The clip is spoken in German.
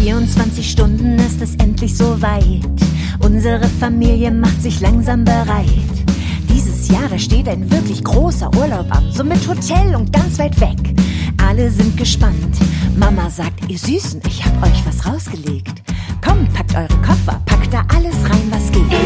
24 Stunden ist es endlich soweit. Unsere Familie macht sich langsam bereit. Dieses Jahr steht ein wirklich großer Urlaub an, so mit Hotel und ganz weit weg. Alle sind gespannt. Mama sagt, ihr Süßen, ich hab euch was rausgelegt. Kommt, packt eure Koffer, packt da alles rein, was geht.